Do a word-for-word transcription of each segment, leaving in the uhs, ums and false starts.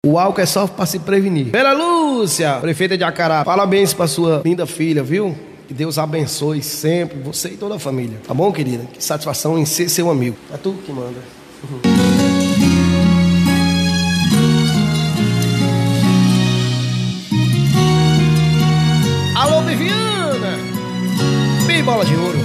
O álcool é só pra se prevenir. Vera Lúcia, prefeita de Acará, parabéns pra sua linda filha, viu? Que Deus abençoe sempre você e toda a família. Tá bom, querida? Que satisfação em ser seu amigo. É tu que manda. Uhum. Alô, Viviana! Bem bola de ouro.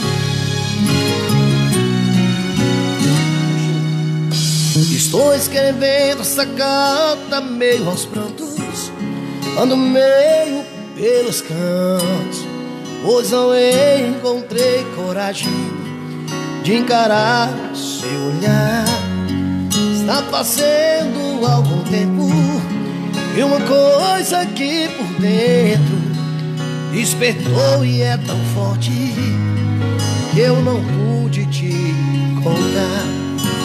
Estou escrevendo essa carta meio aos prantos, ando meio pelos cantos, pois não encontrei coragem de encarar seu olhar. Está passando algum tempo e uma coisa aqui por dentro despertou e é tão forte que eu não pude te contar.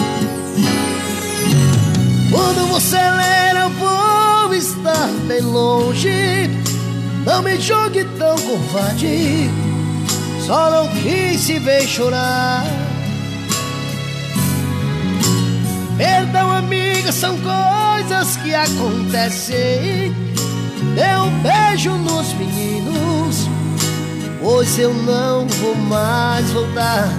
Quando você ler eu vou estar bem longe, não me jogue tão covarde, só não quis se ver chorar. Perdão, amiga, são coisas que acontecem. Dê um beijo nos meninos, pois eu não vou mais voltar.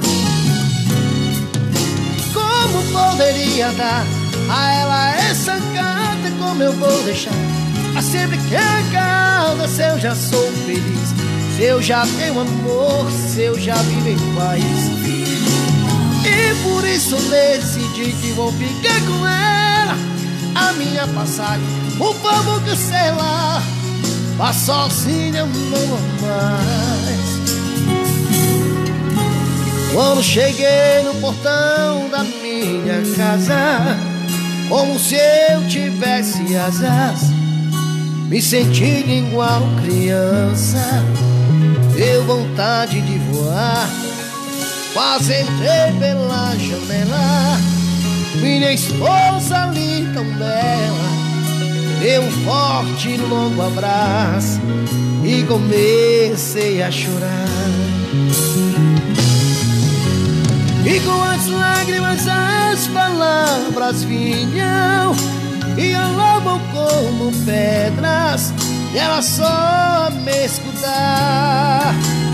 Como poderia dar a ela essa carta, como eu vou deixar? A sempre que acalma, se eu já sou feliz, se eu já tenho amor, se eu já vivo em paz. E por isso decidi que vou ficar com ela. A minha passagem, o povo cancelar, mas sozinha eu não vou mais. Quando cheguei no portão da minha casa, como se eu tivesse asas, me senti igual criança, deu vontade de voar. Quase entrei pela janela, minha esposa ali tão bela, deu um forte e longo abraço e comecei a chorar. E com as lágrimas as palavras vinham e alavam como pedras, e ela só me escutar.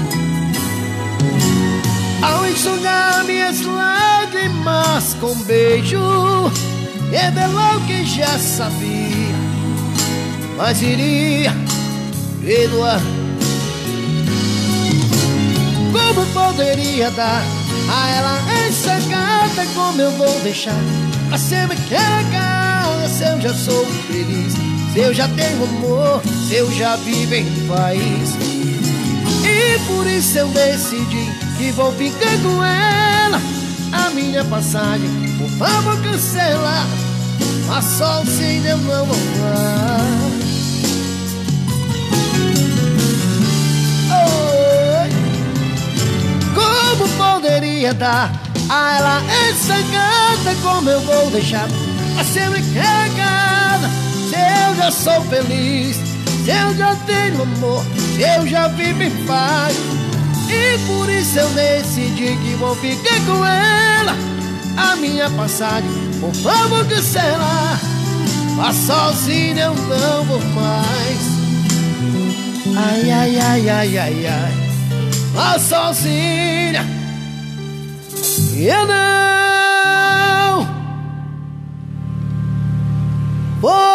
Ao enxugar minhas lágrimas com beijo, revelou que já sabia, mas iria perdoar. Como poderia dar a ela essa carta, como eu vou deixar? Pra sempre que acalma, se eu já sou feliz, se eu já tenho amor, se eu já vivo em paz. E por isso eu decidi que vou ficar com ela. A minha passagem, por favor, cancela, mas sozinho eu não vou mais. Como poderia dar a ela essa carta, como eu vou deixar? A sempre carregada, se eu já sou feliz, se eu já tenho amor, se eu já vivo em paz. E por isso eu decidi que vou ficar com ela. A minha passagem, por favor, cancela, mas sozinho eu não vou mais. Ai, ai, ai, ai, ai, ai, mas sozinha eu não vou.